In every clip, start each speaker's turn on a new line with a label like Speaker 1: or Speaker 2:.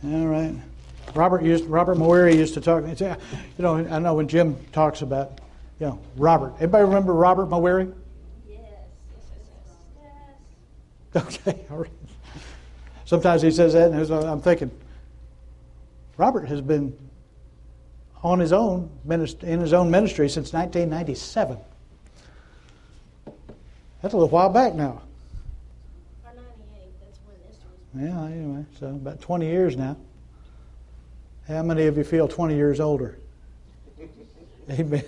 Speaker 1: All right. Robert Mowery used to talk. I know when Jim talks about, Robert. Everybody remember Robert Mowery?
Speaker 2: Yes.
Speaker 1: Okay. All right. Sometimes he says that, and I'm thinking, Robert has been on his own in his own ministry since 1997. That's a little while back now.
Speaker 2: Or 98. That's when this was.
Speaker 1: Yeah. Anyway, so about 20 years now. How many of you feel 20 years older? Amen.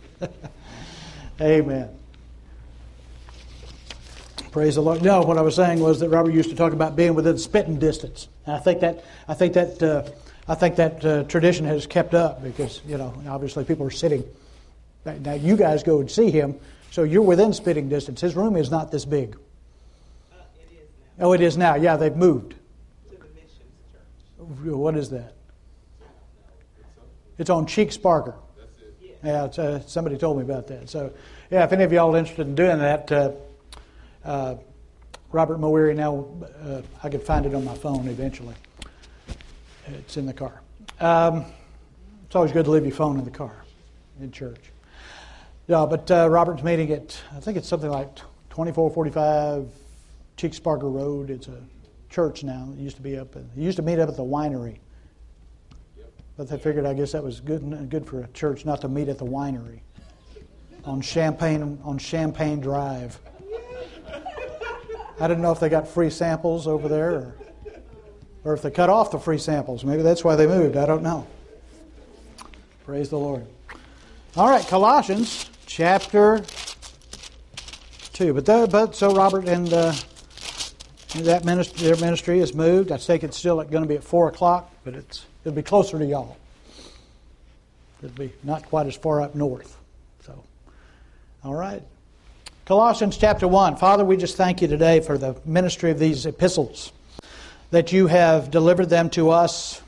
Speaker 1: Amen. Praise the Lord. No, what I was saying was that Robert used to talk about being within spitting distance. And I think that tradition has kept up because obviously people are sitting. Now you guys go and see him, so you're within spitting distance. His room is not this big.
Speaker 3: It is now.
Speaker 1: Oh, it is now. Yeah, they've moved.
Speaker 3: To the Missions Church.
Speaker 1: What is that? It's on Cheeks Parker. That's it. Yeah, somebody told me about that. So, yeah, if any of y'all are interested in doing that, Robert Mowery, now I could find it on my phone eventually. It's in the car. It's always good to leave your phone in the car in church. Yeah, but Robert's meeting at, I think it's something like 2445 Cheeks Parker Road. It's a church now. It used to be used to meet up at the winery. But they figured, I guess that was good for a church not to meet at the winery on Champagne Drive. I didn't know if they got free samples over there or if they cut off the free samples. Maybe that's why they moved. I don't know. Praise the Lord. All right, Colossians chapter 2. But so Robert and their ministry has moved. I think it's still going to be at 4 o'clock, but it'll be closer to y'all. It'll be not quite as far up north. So, all right. Colossians chapter 1. Father, we just thank you today for the ministry of these epistles, that you have delivered them to us,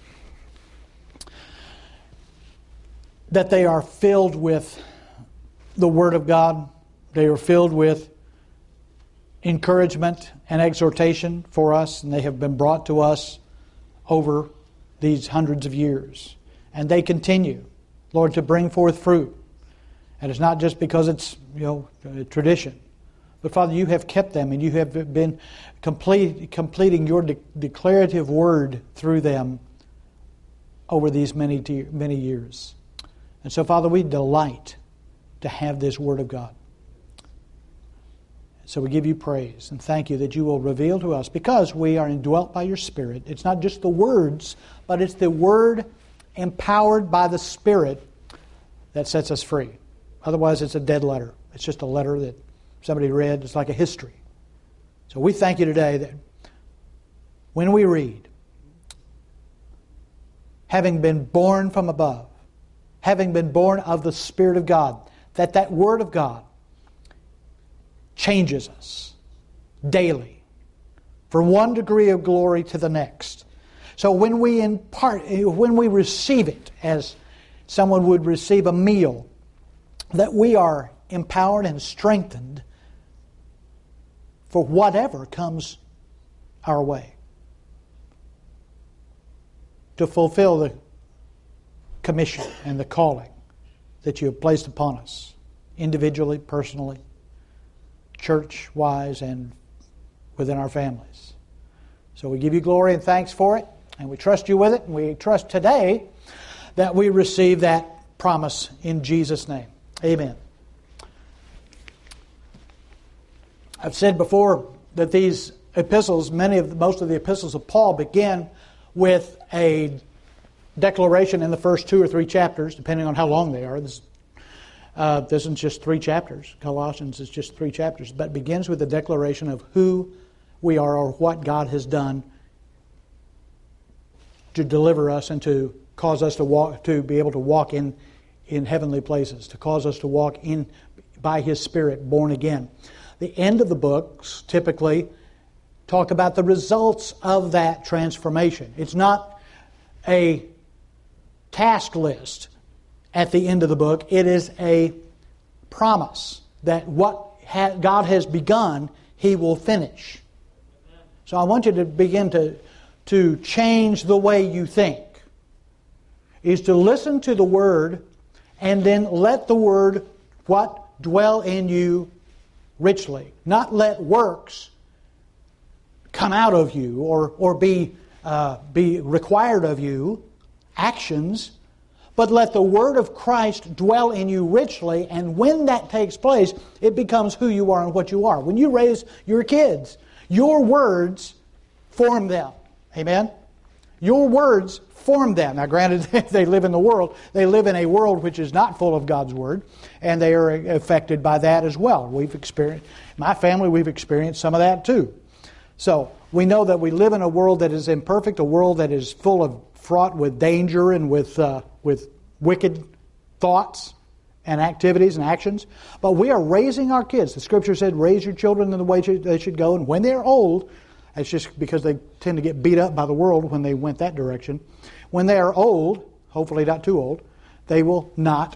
Speaker 1: that they are filled with the Word of God. They are filled with encouragement and exhortation for us, and they have been brought to us over these hundreds of years. And they continue, Lord, to bring forth fruit. And it's not just because it's, a tradition. But Father, you have kept them and you have been completing your declarative word through them over these many years. And so, Father, we delight to have this Word of God. So we give you praise and thank you that you will reveal to us, because we are indwelt by your Spirit. It's not just the words, but it's the Word empowered by the Spirit that sets us free. Otherwise, it's a dead letter. It's just a letter that somebody read. It's like a history. So we thank you today that when we read, having been born from above, having been born of the Spirit of God, that Word of God changes us daily from one degree of glory to the next. So when we receive it as someone would receive a meal, that we are empowered and strengthened for whatever comes our way, to fulfill the commission and the calling that you have placed upon us, individually, personally, church-wise, and within our families. So we give you glory and thanks for it, and we trust you with it, and we trust today that we receive that promise in Jesus' name. Amen. I've said before that these epistles, most of the epistles of Paul, begin with a declaration in the first 2 or 3 chapters, depending on how long they are. This isn't just 3 chapters. Colossians is just 3 chapters, but begins with a declaration of who we are or what God has done to deliver us and to cause us to be able to walk in heavenly places, to cause us to walk in by His Spirit, born again. The end of the books typically talk about the results of that transformation. It's not a task list at the end of the book. It is a promise that what God has begun, He will finish. So I want you to begin to change the way you think is to listen to the Word and then let the Word, what? Dwell in you richly. Not let works come out of you or be required of you, actions, but let the Word of Christ dwell in you richly, and when that takes place, it becomes who you are and what you are. When you raise your kids, your words form them. Amen? Your words form them. Now granted, they live in the world. They live in a world which is not full of God's Word, and they are affected by that as well. My family, we've experienced some of that too. So we know that we live in a world that is imperfect, a world that is fraught with danger and with wicked thoughts and activities and actions. But we are raising our kids. The Scripture said, raise your children in the way they should go. And when they're old, it's just because they tend to get beat up by the world when they went that direction. When they are old, hopefully not too old, they will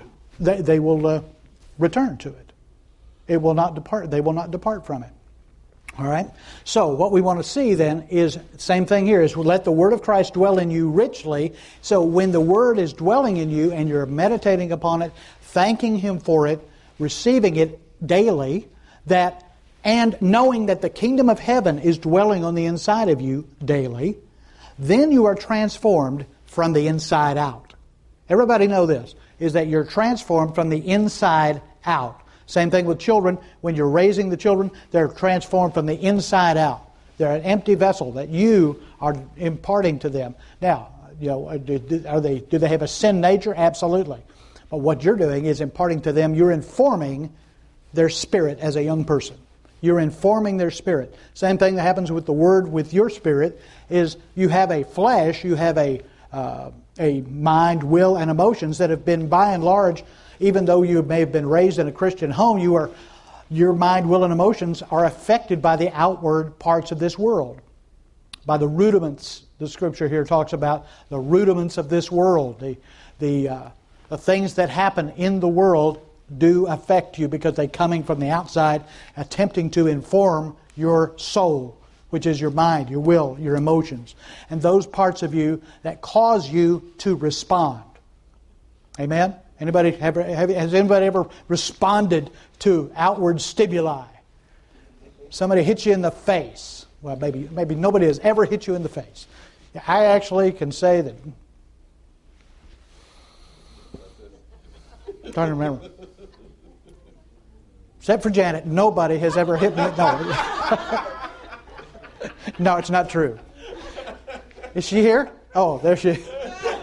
Speaker 1: return to it. It will not depart. They will not depart from it. All right? So what we want to see then is, same thing here, is let the Word of Christ dwell in you richly. So when the Word is dwelling in you and you're meditating upon it, thanking Him for it, receiving it daily, and knowing that the kingdom of heaven is dwelling on the inside of you daily, then you are transformed from the inside out. Everybody know this, is that you're transformed from the inside out. Same thing with children. When you're raising the children, they're transformed from the inside out. They're an empty vessel that you are imparting to them. Now, do they have a sin nature? Absolutely. But what you're doing is imparting to them, you're informing their spirit as a young person. You're informing their spirit. Same thing that happens with the Word, with your spirit, is you have a flesh, you have a mind, will, and emotions that have been, by and large, even though you may have been raised in a Christian home, your mind, will, and emotions are affected by the outward parts of this world. By the rudiments, the Scripture here talks about the rudiments of this world. The things that happen in the world do affect you because they're coming from the outside, attempting to inform your soul, which is your mind, your will, your emotions, and those parts of you that cause you to respond. Amen? Has anybody ever responded to outward stimuli? Somebody hits you in the face. Well, maybe nobody has ever hit you in the face. I actually can say that. I'm trying to remember. Except for Janet, nobody has ever hit me. No. No, it's not true. Is she here? Oh, there she is.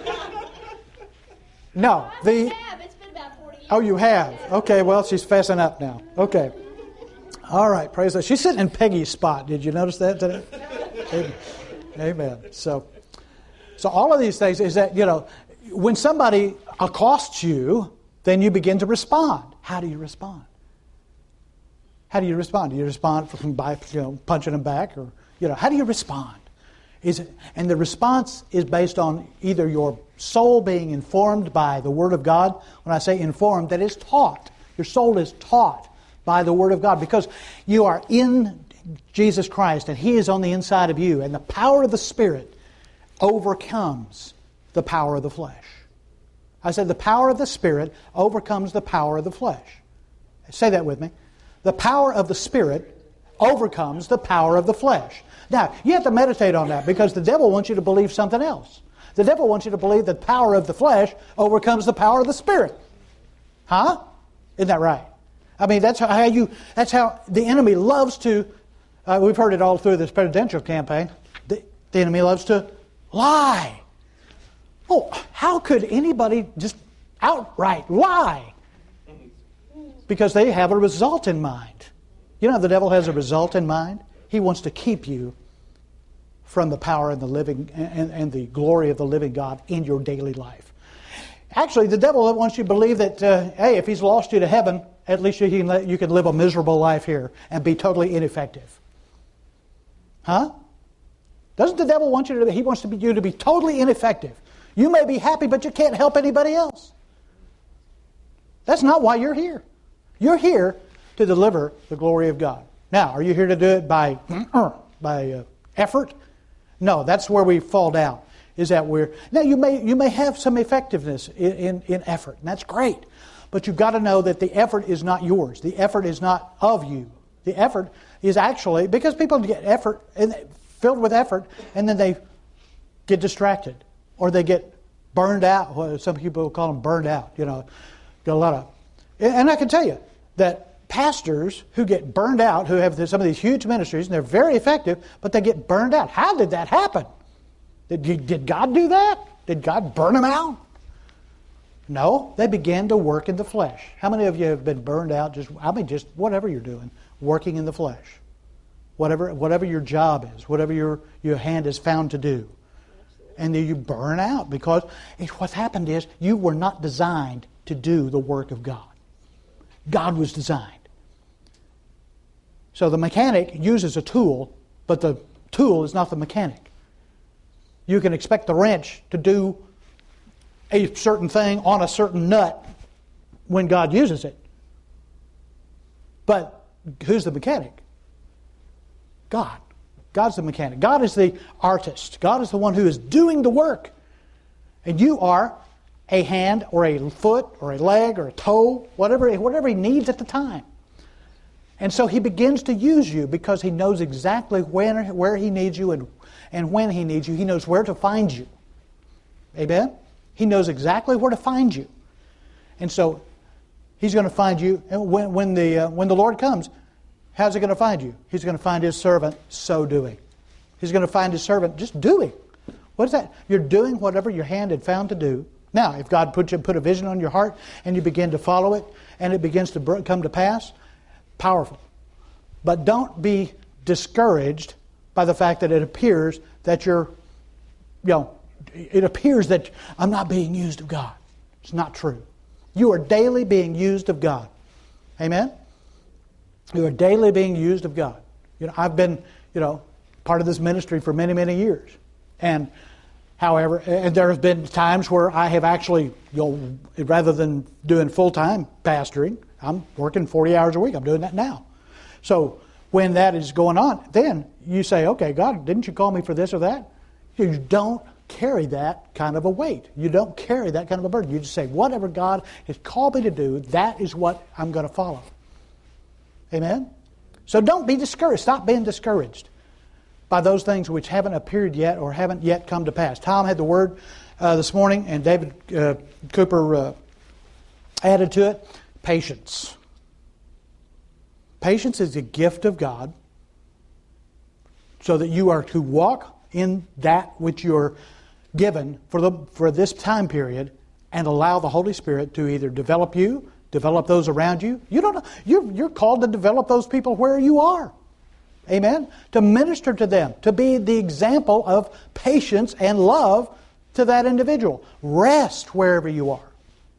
Speaker 1: No.
Speaker 2: It's been about 40 years.
Speaker 1: Oh, you have? Okay, well, she's fessing up now. Okay. All right, praise God. She's sitting in Peggy's spot. Did you notice that today? Amen. So all of these things is that, when somebody accosts you, then you begin to respond. How do you respond? How do you respond? Do you respond by punching them back, or how do you respond? And the response is based on either your soul being informed by the Word of God. When I say informed, that is taught. Your soul is taught by the Word of God because you are in Jesus Christ and He is on the inside of you, and the power of the Spirit overcomes the power of the flesh. I said the power of the Spirit overcomes the power of the flesh. Say that with me. The power of the Spirit overcomes the power of the flesh. Now, you have to meditate on that because the devil wants you to believe something else. The devil wants you to believe that the power of the flesh overcomes the power of the Spirit. Huh? Isn't that right? I mean, that's how the enemy loves to, we've heard it all through this presidential campaign, the enemy loves to lie. Oh, how could anybody just outright lie? Because they have a result in mind. You know, the devil has a result in mind. He wants to keep you from the power and the living and the glory of the living God in your daily life. Actually, the devil wants you to believe that, hey, if he's lost you to heaven, at least you can live a miserable life here and be totally ineffective. Huh? Doesn't the devil want you to? He wants you to be totally ineffective. You may be happy, but you can't help anybody else. That's not why you're here. You're here to deliver the glory of God. Now, are you here to do it by effort? No, that's where we fall down. Is that now you may have some effectiveness in effort, and that's great. But you've got to know that the effort is not yours. The effort is not of you. The effort is actually, because people get effort and filled with effort, and then they get distracted or they get burned out. Well, some people call them burned out. Got a lot of, and I can tell you that pastors who get burned out, who have some of these huge ministries, and they're very effective, but they get burned out. How did that happen? Did God do that? Did God burn them out? No, they began to work in the flesh. How many of you have been burned out? Just whatever you're doing, working in the flesh, whatever your job is, whatever your hand is found to do, and then you burn out because what's happened is you were not designed to do the work of God. God was designed. So the mechanic uses a tool, but the tool is not the mechanic. You can expect the wrench to do a certain thing on a certain nut when God uses it. But who's the mechanic? God. God's the mechanic. God is the artist. God is the one who is doing the work. And you are a hand or a foot or a leg or a toe, whatever He needs at the time. And so He begins to use you because He knows exactly where He needs you and when He needs you. He knows where to find you. Amen? He knows exactly where to find you. And so He's going to find you. And when the Lord comes, how's He going to find you? He's going to find His servant so doing. He's going to find His servant just doing. What is that? You're doing whatever your hand had found to do. Now, if God put a vision on your heart and you begin to follow it and it begins to come to pass, powerful. But don't be discouraged by the fact that it appears that it appears that I'm not being used of God. It's not true. You are daily being used of God. Amen? You are daily being used of God. I've been, part of this ministry for many, many years. And however, there have been times where I have actually, rather than doing full-time pastoring, I'm working 40 hours a week. I'm doing that now. So when that is going on, then you say, okay, God, didn't you call me for this or that? You don't carry that kind of a weight. You don't carry that kind of a burden. You just say, whatever God has called me to do, that is what I'm going to follow. Amen? So don't be discouraged. Stop being discouraged by those things which haven't appeared yet or haven't yet come to pass. Tom had the word this morning, and David Cooper added to it, patience. Patience is a gift of God so that you are to walk in that which you're given for this time period and allow the Holy Spirit to either develop you, develop those around you. You're called to develop those people where you are. Amen? To minister to them, to be the example of patience and love to that individual. Rest wherever you are.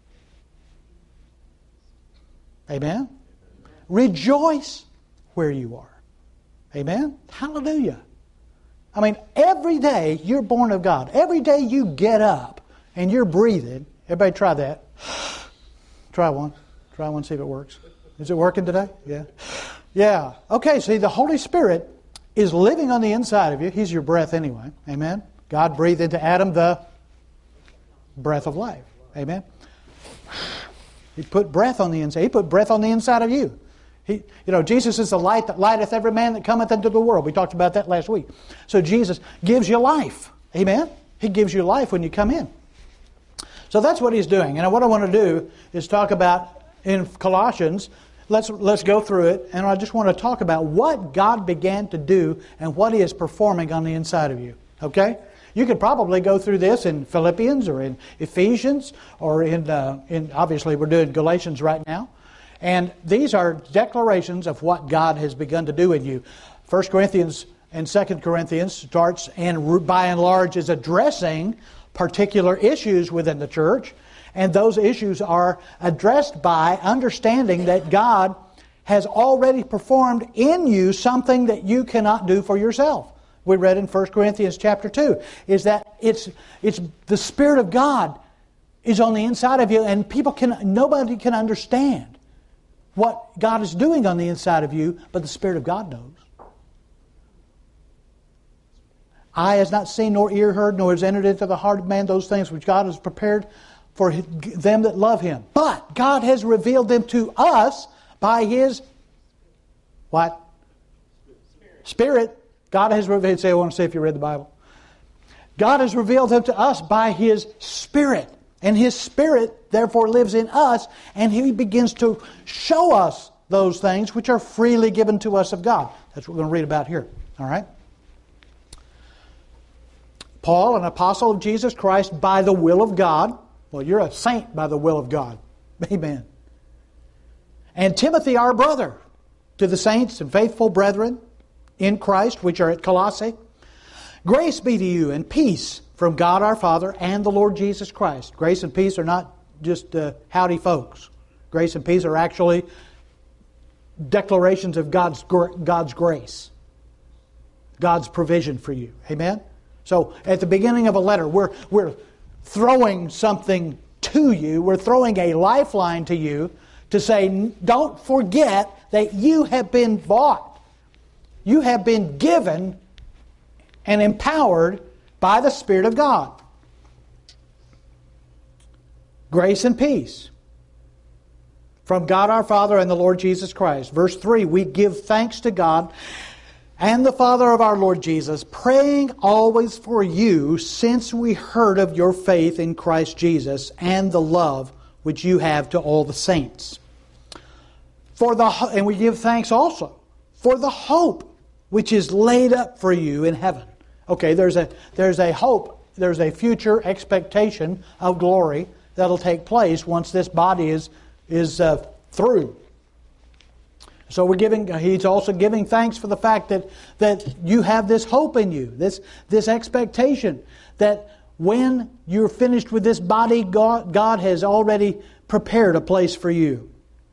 Speaker 1: Amen? Rejoice where you are. Amen? Hallelujah. I mean, every day you're born of God. Every day you get up and you're breathing. Everybody try that. Try one. Try one, see if it works. Is it working today? Yeah. Yeah. Okay, see, the Holy Spirit is living on the inside of you. He's your breath anyway. Amen? God breathed into Adam the breath of life. Amen? He put breath on the inside. He put breath on the inside of you. Jesus is the light that lighteth every man that cometh into the world. We talked about that last week. So Jesus gives you life. Amen? He gives you life when you come in. So that's what He's doing. And what I want to do is talk about in Colossians. Let's go through it, and I just want to talk about what God began to do and what He is performing on the inside of you. Okay? You could probably go through this in Philippians or in Ephesians or in obviously we're doing Galatians right now. And these are declarations of what God has begun to do in you. 1 Corinthians and 2 Corinthians starts and by and large is addressing particular issues within the church. And those issues are addressed by understanding that God has already performed in you something that you cannot do for yourself. We read in 1 Corinthians chapter 2 is that it's the Spirit of God is on the inside of you, and nobody can understand what God is doing on the inside of you, but the Spirit of God knows. Eye has not seen, nor ear heard, nor has entered into the heart of man those things which God has prepared for them that love Him. But God has revealed them to us by His what? Spirit. God has revealed. Say, I want to see if you read the Bible. God has revealed them to us by His Spirit. And His Spirit, therefore, lives in us, and He begins to show us those things which are freely given to us of God. That's what we're going to read about here. All right? Paul, an apostle of Jesus Christ by the will of God. Well, you're a saint by the will of God. Amen. And Timothy, our brother, to the saints and faithful brethren in Christ, which are at Colossae. Grace be to you and peace from God our Father and the Lord Jesus Christ. Grace and peace are not just howdy folks. Grace and peace are actually declarations of God's grace. God's provision for you. Amen? So at the beginning of a letter, we're throwing something to you. We're throwing a lifeline to you to say, don't forget that you have been bought. You have been given and empowered by the Spirit of God. Grace and peace from God our Father and the Lord Jesus Christ. Verse 3, we give thanks to God and the Father of our Lord Jesus, praying always for you, since we heard of your faith in Christ Jesus and the love which you have to all the saints. And we give thanks also for the hope which is laid up for you in heaven. Okay, there's a hope, there's a future expectation of glory that'll take place once this body is through. So he's also giving thanks for the fact that you have this hope in you, this expectation that when you're finished with this body, God has already prepared a place for you.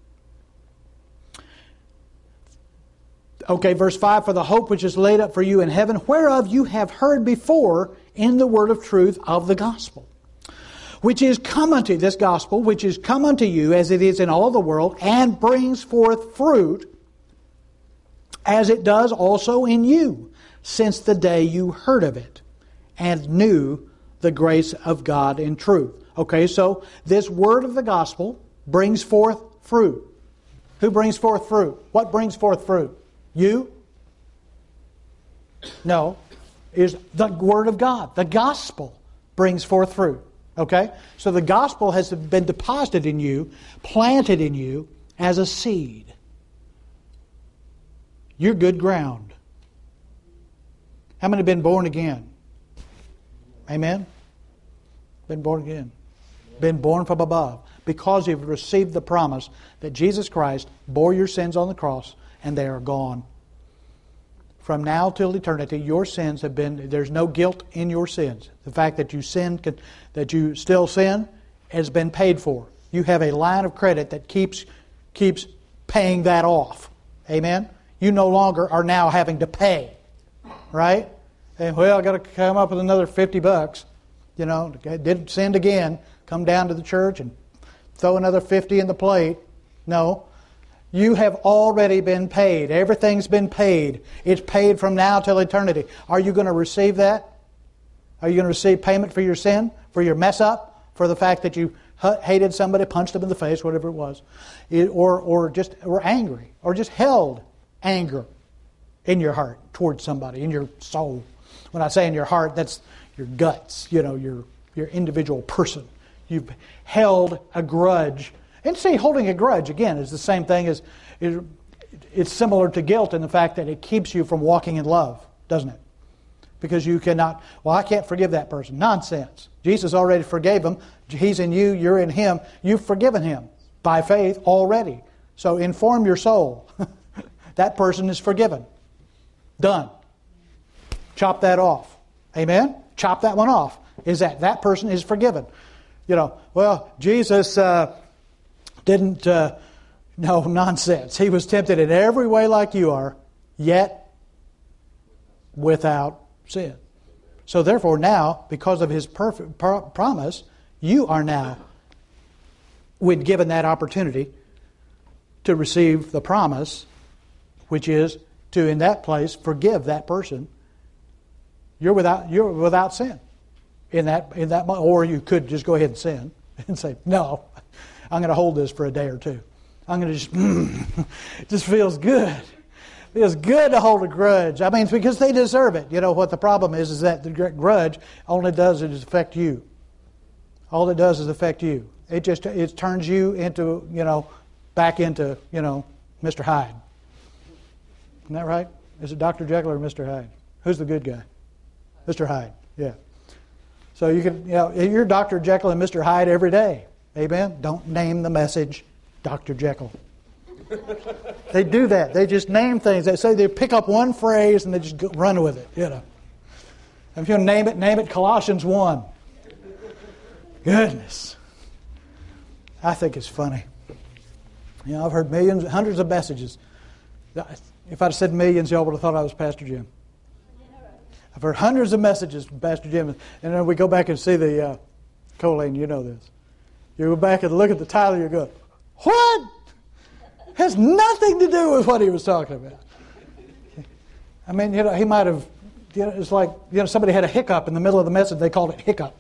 Speaker 1: Okay, verse 5, for the hope which is laid up for you in heaven, whereof you have heard before in the word of truth of the gospel, which is come unto you as it is in all the world, and brings forth fruit, as it does also in you, since the day you heard of it, and knew the grace of God in truth. Okay, so this word of the gospel brings forth fruit. Who brings forth fruit? What brings forth fruit? You? No. Is the Word of God. The gospel brings forth fruit. Okay? So the gospel has been deposited in you, planted in you as a seed. You're good ground. How many have been born again? Amen? Been born again. Been born from above. Because you've received the promise that Jesus Christ bore your sins on the cross, and they are gone. From now till eternity, your sins have been, there's no guilt in your sins. The fact that you still sin has been paid for. You have a line of credit that keeps paying that off. Amen? You no longer are now having to pay. Right? And, well, I got to come up with another $50. You know, did sin again. Come down to the church and throw another 50 in the plate. No. You have already been paid. Everything's been paid. It's paid from now till eternity. Are you going to receive that? Are you going to receive payment for your sin? For your mess up? For the fact that you hated somebody, punched them in the face, whatever it was? Or angry? Or just held anger in your heart towards somebody, in your soul? When I say in your heart, that's your guts, your individual person. You've held a grudge. And see, holding a grudge, again, is the same thing as... It's similar to guilt in the fact that it keeps you from walking in love, doesn't it? Because you cannot... Well, I can't forgive that person. Nonsense. Jesus already forgave him. He's in you, you're in him. You've forgiven him by faith already. So inform your soul. That person is forgiven. Done. Chop that off. Amen? Chop that one off. Is that person is forgiven. Well, Jesus... didn't, no, nonsense. He was tempted in every way like you are, yet without sin. So therefore now, because of His perfect promise, you are now, when given that opportunity, to receive the promise, which is to, in that place, forgive that person you're without sin in that moment. Or you could just go ahead and sin and say, no, I'm going to hold this for a day or two. I'm going to just, it just feels good. It feels good to hold a grudge. I mean, it's because they deserve it. You know what the problem is that the grudge only does is affect you. All it does is affect you. It turns you into, back into, Mr. Hyde. Isn't that right? Is it Dr. Jekyll or Mr. Hyde? Who's the good guy? Mr. Hyde, yeah. So you can, you're Dr. Jekyll and Mr. Hyde every day. Amen? Don't name the message Dr. Jekyll. They do that. They just name things. They say they pick up one phrase and they just run with it, And if you name it Colossians 1. Goodness. I think it's funny. I've heard hundreds of messages. If I'd said millions, y'all would have thought I was Pastor Jim. I've heard hundreds of messages from Pastor Jim. And then we go back and see the, Colleen, you know this. You go back and look at the title, you go, what? Has nothing to do with what he was talking about. I mean, he might have, it's like, somebody had a hiccup in the middle of the message, they called it hiccup.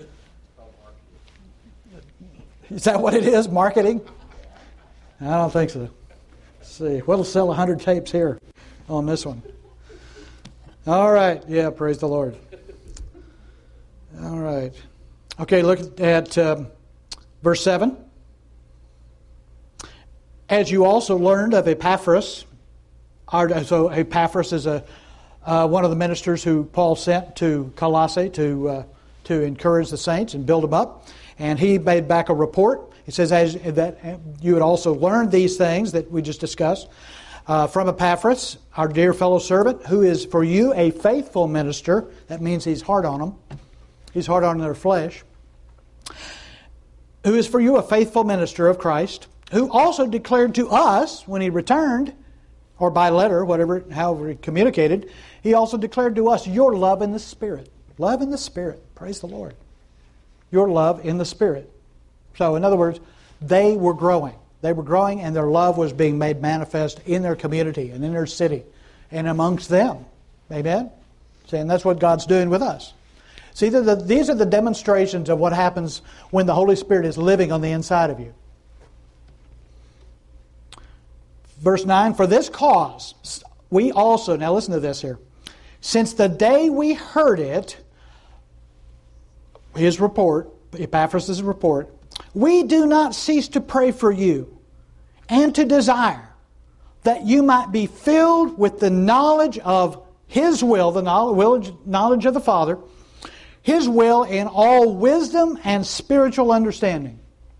Speaker 1: Is that what it is, marketing? I don't think so. Let's see, what'll sell 100 tapes here on this one? All right, yeah, praise the Lord. All right. Okay, look at verse 7. As you also learned of Epaphras, so Epaphras is one of the ministers who Paul sent to Colossae to encourage the saints and build them up. And he made back a report. He says that you had also learned these things that we just discussed from Epaphras, our dear fellow servant, who is for you a faithful minister. That means he's hard on them. He's hard on their flesh. Who is for you a faithful minister of Christ, who also declared to us when he returned, or by letter, however he communicated, he also declared to us your love in the Spirit. Love in the Spirit. Praise the Lord. Your love in the Spirit. So, in other words, they were growing. They were growing and their love was being made manifest in their community and in their city and amongst them. Amen? And that's what God's doing with us. See, these are the demonstrations of what happens when the Holy Spirit is living on the inside of you. Verse 9, for this cause, we also, now listen to this here, since the day we heard it, his report, Epaphras' report, we do not cease to pray for you and to desire that you might be filled with the knowledge of His will, the knowledge of the Father, His will in all wisdom and spiritual understanding.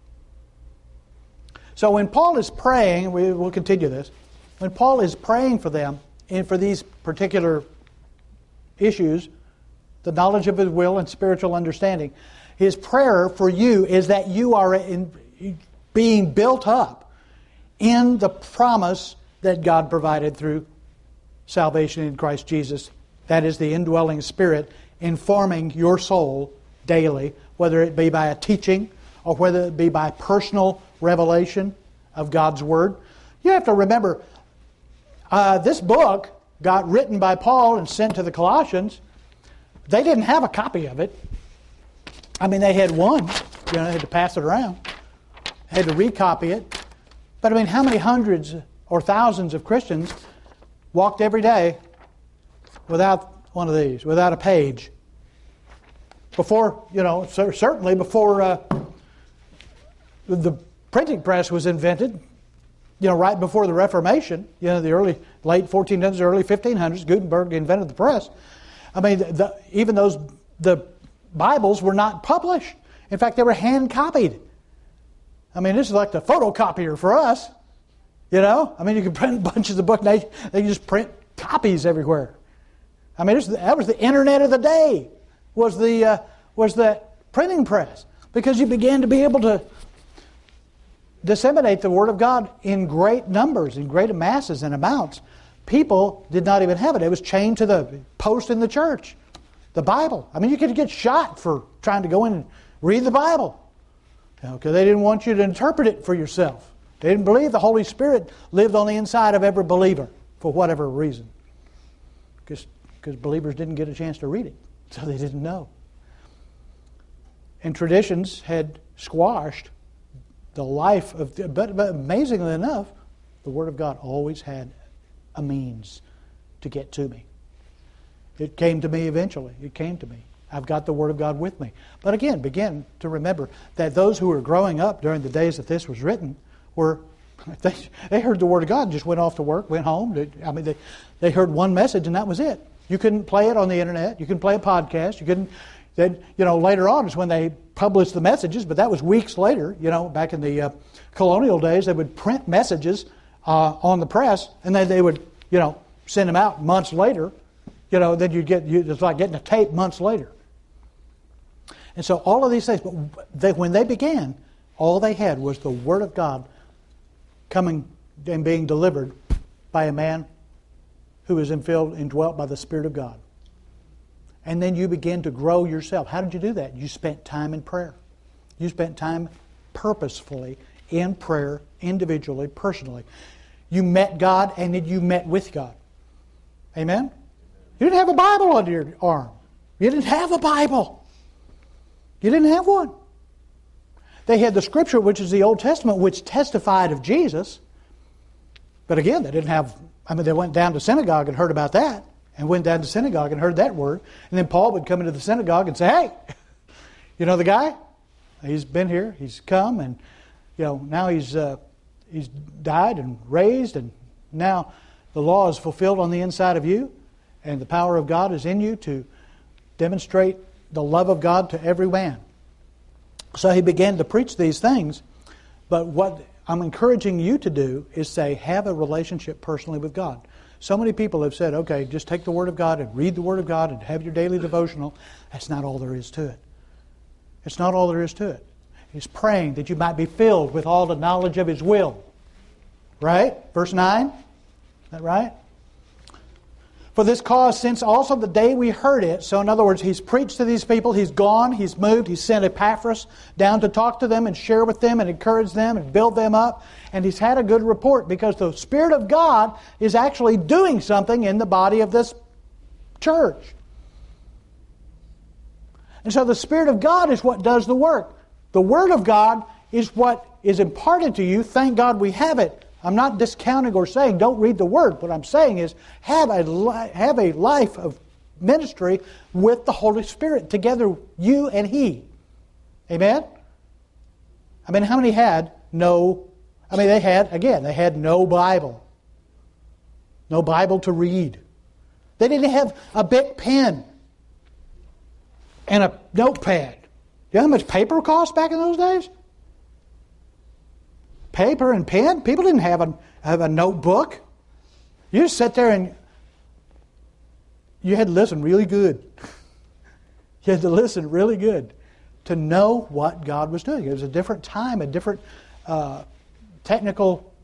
Speaker 1: So when Paul is praying, we'll continue this, when Paul is praying for them and for these particular issues, the knowledge of His will and spiritual understanding, his prayer for you is that you are being built up in the promise that God provided through salvation in Christ Jesus. That is the indwelling Spirit informing your soul daily, whether it be by a teaching or whether it be by personal revelation of God's Word. You have to remember, this book got written by Paul and sent to the Colossians. They didn't have a copy of it. I mean, they had one. They had to pass it around. They had to recopy it. But I mean, how many hundreds or thousands of Christians walked every day without one of these, without a page? Before, certainly before the printing press was invented, right before the Reformation, the late 1400s, early 1500s, Gutenberg invented the press. I mean, even the Bibles were not published. In fact, they were hand copied. I mean, this is like the photocopier for us. I mean, you can print bunches of books. They can just print copies everywhere. I mean, that was the internet of the day. Was the printing press, because you began to be able to disseminate the Word of God in great numbers, in great masses and amounts. People did not even have it. It was chained to the post in the church. The Bible. I mean, you could get shot for trying to go in and read the Bible. Because they didn't want you to interpret it for yourself. They didn't believe the Holy Spirit lived on the inside of every believer for whatever reason. Because because believers didn't get a chance to read it, so they didn't know. And traditions had squashed the life of... But amazingly enough, the Word of God always had a means to get to me. It came to me eventually. It came to me. I've got the Word of God with me. But again, begin to remember that those who were growing up during the days that this was written were... They heard the Word of God and just went off to work, went home. They heard one message and that was it. You couldn't play it on the internet. You couldn't play a podcast. You couldn't... Then, later on is when they published the messages, but that was weeks later. Back in the colonial days, they would print messages on the press, and then they would, send them out months later. Then it's like getting a tape months later. And so all of these things, but when they began, all they had was the Word of God coming and being delivered by a man who was infilled and dwelt by the Spirit of God. And then you begin to grow yourself. How did you do that? You spent time in prayer. You spent time purposefully in prayer, individually, personally. You met God and then you met with God. Amen? You didn't have a Bible under your arm. You didn't have a Bible. You didn't have one. They had the Scripture, which is the Old Testament, which testified of Jesus. But again, they didn't have... they went down to synagogue and heard about that. And went down to synagogue and heard that word. And then Paul would come into the synagogue and say, hey, you know the guy? He's been here. He's come. And now he's died and raised. And now the law is fulfilled on the inside of you. And the power of God is in you to demonstrate the love of God to every man. So he began to preach these things. But what I'm encouraging you to do is say, have a relationship personally with God. So many people have said, okay, just take the Word of God and read the Word of God and have your daily devotional. That's not all there is to it. It's not all there is to it. He's praying that you might be filled with all the knowledge of His will. Right? Verse 9? Is that right? For this cause, since also the day we heard it, so in other words, He's preached to these people, He's gone, He's moved, He's sent Epaphras down to talk to them and share with them and encourage them and build them up. And He's had a good report because the Spirit of God is actually doing something in the body of this church. And so the Spirit of God is what does the work. The Word of God is what is imparted to you. Thank God we have it. I'm not discounting or saying don't read the Word. What I'm saying is have a life of ministry with the Holy Spirit together, you and He. Amen? How many had no... they had no Bible. No Bible to read. They didn't have a big pen and a notepad. You know how much paper cost back in those days? Paper and pen? People didn't have a notebook. You just sat there and you had to listen really good. You had to listen really good to know what God was doing. It was a different time, a different technological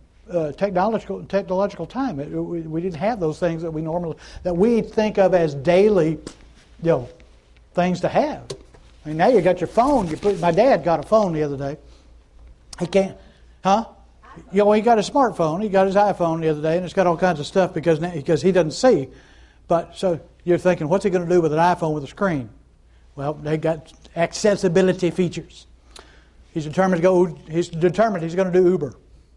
Speaker 1: time. We didn't have those things that we think of as daily, things to have. Now you got your phone. My dad got a phone the other day. He can't. Huh? He got a smartphone. He got his iPhone the other day, and it's got all kinds of stuff because he doesn't see. But so you're thinking, what's he going to do with an iPhone with a screen? Well, they got accessibility features. He's determined he's going to do Uber.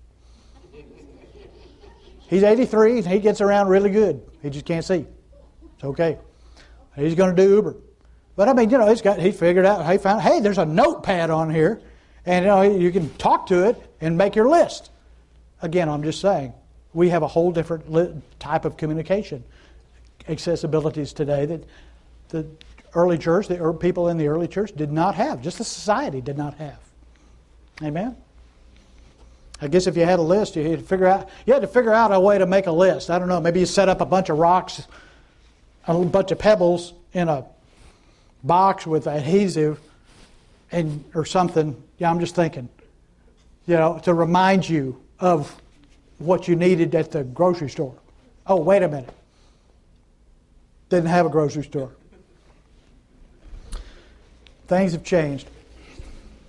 Speaker 1: He's 83, and he gets around really good. He just can't see. It's okay. He's going to do Uber. But he figured out, hey, there's a notepad on here. And you can talk to it and make your list. Again, I'm just saying, we have a whole different type of communication accessibilities today that the early church, the people in the early church did not have. Just the society did not have. Amen? I guess if you had a list, you had to figure out a way to make a list. I don't know, maybe you set up a bunch of rocks, a bunch of pebbles in a box with adhesive or something. Yeah, I'm just thinking, to remind you of what you needed at the grocery store. Oh, wait a minute. Didn't have a grocery store. Things have changed.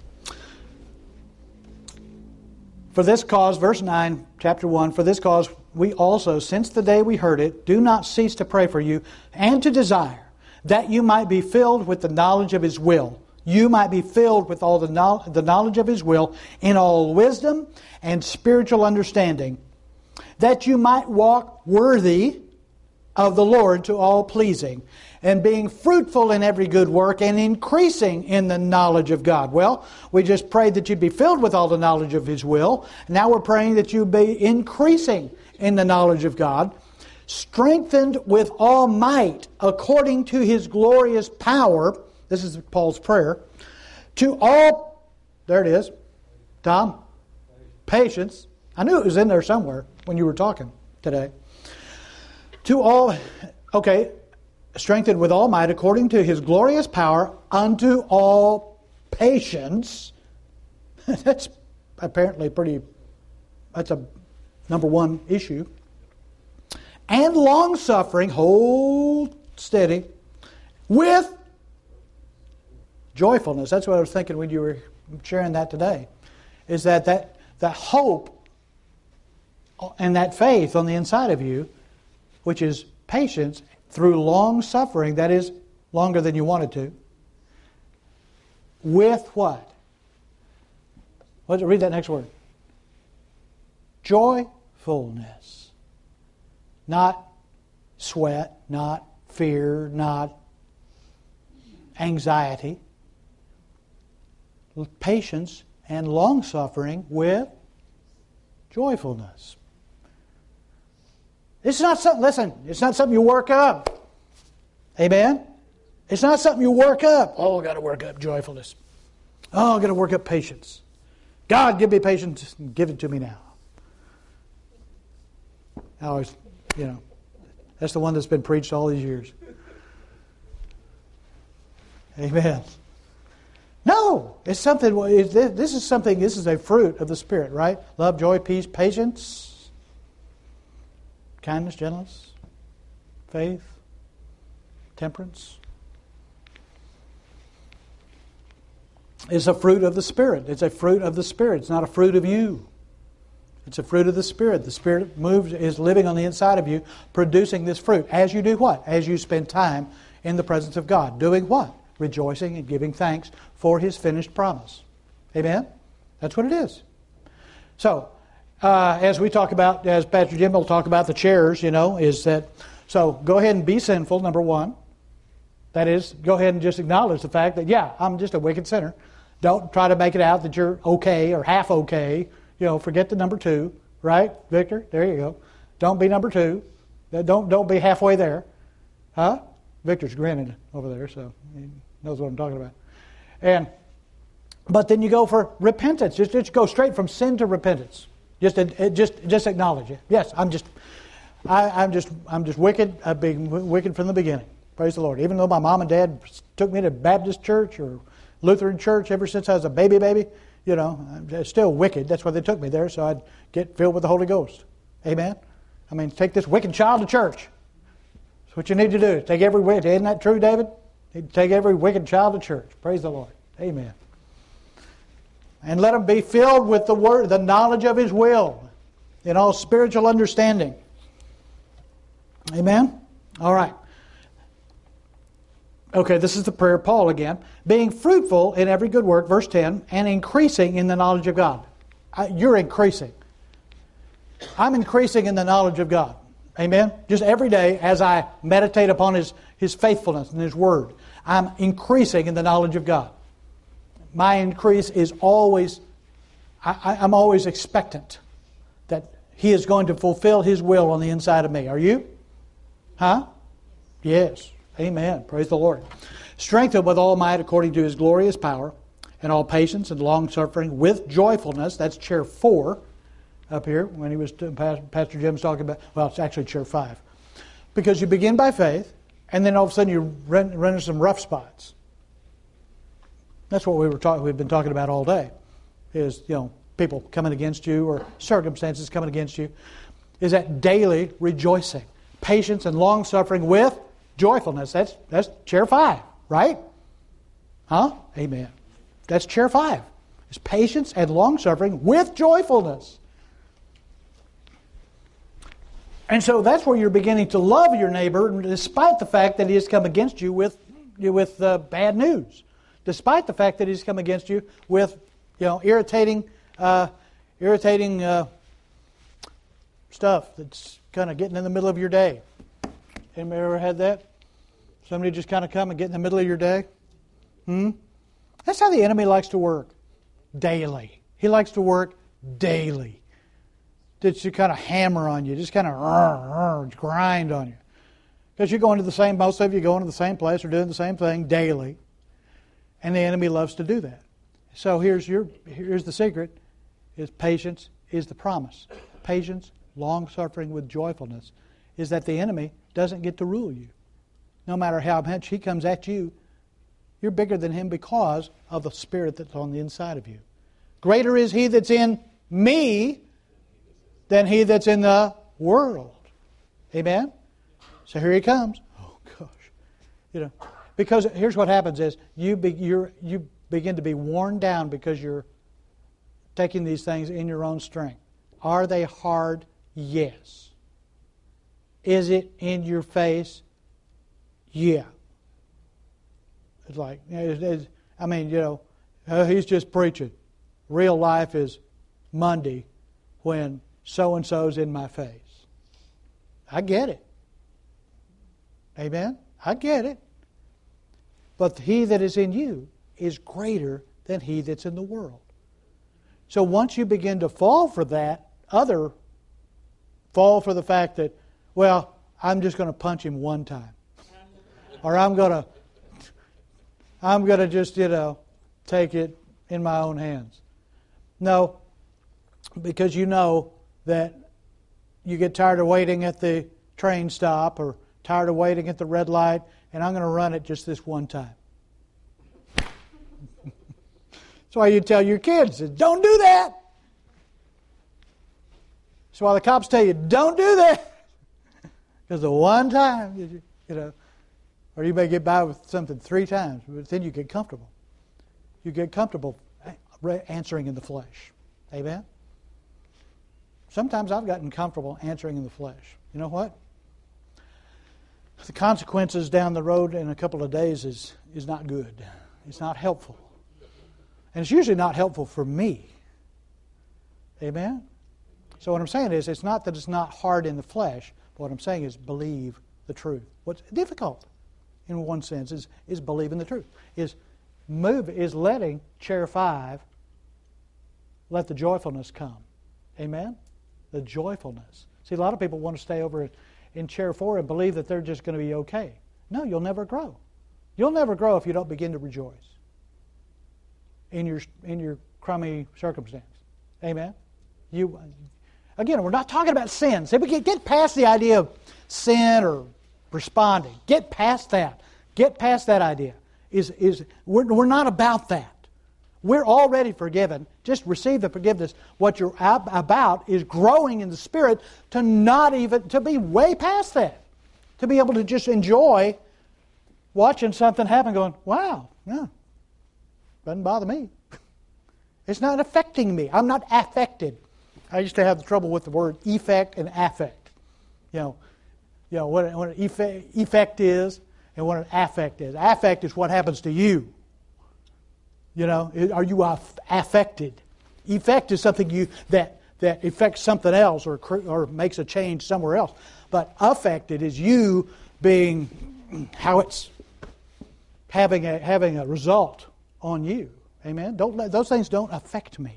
Speaker 1: For this cause, verse 9, chapter 1, for this cause we also, since the day we heard it, do not cease to pray for you and to desire that you might be filled with the knowledge of His will. You might be filled with all the knowledge of His will in all wisdom and spiritual understanding, that you might walk worthy of the Lord to all pleasing, and being fruitful in every good work and increasing in the knowledge of God. Well, we just prayed that you'd be filled with all the knowledge of His will. Now we're praying that you'd be increasing in the knowledge of God, strengthened with all might according to His glorious power. This is Paul's prayer. To all, there it is, Tom, patience. I knew it was in there somewhere when you were talking today. To all, okay, strengthened with all might according to His glorious power unto all patience. That's apparently that's a number one issue. And long suffering, hold steady, with joyfulness. That's what I was thinking when you were sharing that today. Is that hope and that faith on the inside of you, which is patience through long suffering, that is longer than you wanted to, with what? Read that next word. Joyfulness. Not sweat, not fear, not anxiety. Patience and long suffering with joyfulness. It's not something, listen, it's not something you work up. Amen? It's not something you work up. Oh, I've got to work up joyfulness. Oh, I've got to work up patience. God, give me patience and give it to me now. I always, that's the one that's been preached all these years. Amen. No, it's something, this is a fruit of the Spirit, right? Love, joy, peace, patience, kindness, gentleness, faith, temperance. It's a fruit of the Spirit. It's a fruit of the Spirit. It's not a fruit of you. It's a fruit of the Spirit. The Spirit is living on the inside of you, producing this fruit. As you do what? As you spend time in the presence of God. Doing what? Rejoicing and giving thanks for His finished promise. Amen? That's what it is. So, as we talk about, as Pastor Jim will talk about the chairs, is that, so go ahead and be sinful, number one. That is, go ahead and just acknowledge the fact that, yeah, I'm just a wicked sinner. Don't try to make it out that you're okay or half okay. Forget the number two, right, Victor? There you go. Don't be number two. Don't be halfway there. Huh? Victor's grinning over there, so he knows what I'm talking about. But then you go for repentance. Just go straight from sin to repentance. Just acknowledge it. Yes, I'm just wicked. I've been wicked from the beginning. Praise the Lord. Even though my mom and dad took me to Baptist church or Lutheran church ever since I was a baby, I'm still wicked. That's why they took me there, so I'd get filled with the Holy Ghost. Amen? Take this wicked child to church. That's what you need to do. Take every wicked. Isn't that true, David? You need to take every wicked child to church. Praise the Lord. Amen. And let them be filled with the word, the knowledge of His will, in all spiritual understanding. Amen? All right. Okay, this is the prayer of Paul again. Being fruitful in every good work, verse 10, and increasing in the knowledge of God. You're increasing. I'm increasing in the knowledge of God. Amen? Just every day as I meditate upon His faithfulness and His Word, I'm increasing in the knowledge of God. My increase is always, I'm always expectant that He is going to fulfill His will on the inside of me. Are you? Huh? Yes. Amen. Praise the Lord. Strengthened with all might according to His glorious power, and all patience and long suffering with joyfulness. That's chair 4 up here when he was Pastor Jim's talking about. Well, it's actually chair 5, because you begin by faith, and then all of a sudden you run into some rough spots. That's what we've been talking about all day. Is people coming against you or circumstances coming against you. Is that daily rejoicing, patience and long suffering with joyfulness. That's chair 5, right? Huh? Amen. That's chair 5. It's patience and long suffering with joyfulness. And so that's where you're beginning to love your neighbor, despite the fact that he has come against you with bad news, despite the fact that he's come against you with irritating stuff that's kind of getting in the middle of your day. Anybody ever had that? Somebody just kind of come and get in the middle of your day? That's how the enemy likes to work. Daily. He likes to work daily. To kind of hammer on you, just kind of grind on you. Because most of you go into the same place or doing the same thing daily. And the enemy loves to do that. So here's the secret, is patience is the promise. Patience, long-suffering with joyfulness, is that the enemy doesn't get to rule you. No matter how much he comes at you, you're bigger than him because of the Spirit that's on the inside of you. Greater is he that's in me than he that's in the world. Amen? So here he comes. Oh, gosh. Because here's what happens is you begin to be worn down because you're taking these things in your own strength. Are they hard? Yes. Is it in your face? Yeah. It's like, he's just preaching. Real life is Monday when so-and-so's in my face. I get it. Amen? I get it. But he that is in you is greater than he that's in the world. So once you begin to fall for that, fall for the fact that, well, I'm just going to punch him one time. Or I'm going to just, take it in my own hands. No, because you know that you get tired of waiting at the train stop or tired of waiting at the red light, and I'm going to run it just this one time. That's why you tell your kids, don't do that. That's why the cops tell you, don't do that. Because the one time, or you may get by with something 3 times, but then you get comfortable. You get comfortable answering in the flesh. Amen? Sometimes I've gotten comfortable answering in the flesh. You know what? The consequences down the road in a couple of days is not good. It's not helpful. And it's usually not helpful for me. Amen? So what I'm saying is, it's not that it's not hard in the flesh. But what I'm saying is believe the truth. What's difficult, in one sense, is believing the truth. Is letting chair 5 let the joyfulness come. Amen? The joyfulness. See, a lot of people want to stay over in chair 4 and believe that they're just going to be okay. No, you'll never grow. You'll never grow if you don't begin to rejoice in your crummy circumstance. Amen? Again, we're not talking about sin. See, we get past the idea of sin or responding. Get past that. Get past that idea. We're not about that. We're already forgiven. Just receive the forgiveness. What you're about is growing in the Spirit to be way past that. To be able to just enjoy watching something happen going, wow, yeah, doesn't bother me. It's not affecting me. I'm not affected. I used to have trouble with the word effect and affect. What an effect is and what an affect is. Affect is what happens to you. Are you affected? Effect is something that affects something else or makes a change somewhere else. But affected is you being how it's having a result on you. Amen. Those things don't affect me.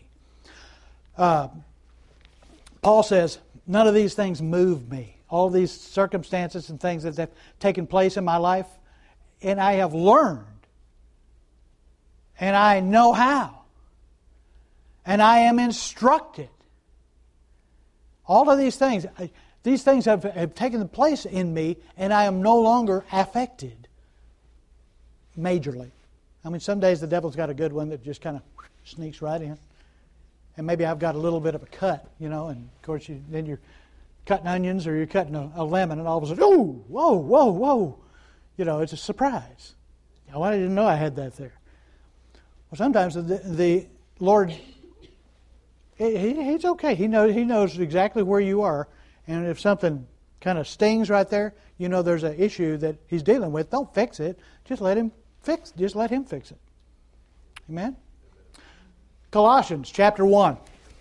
Speaker 1: Paul says, none of these things move me. All these circumstances and things that have taken place in my life, and I have learned, and I know how, and I am instructed. All of these things have taken place in me, and I am no longer affected majorly. I mean, some days the devil's got a good one that just kind of sneaks right in. And maybe I've got a little bit of a cut, and of course then you're cutting onions or you're cutting a lemon, and all of a sudden, oh, whoa. It's a surprise. I didn't know I had that there. Well, sometimes the Lord, He's okay. He knows exactly where you are, and if something kind of stings right there, you know there's an issue that he's dealing with. Don't fix it. Just let him fix it. Amen? Colossians chapter 1.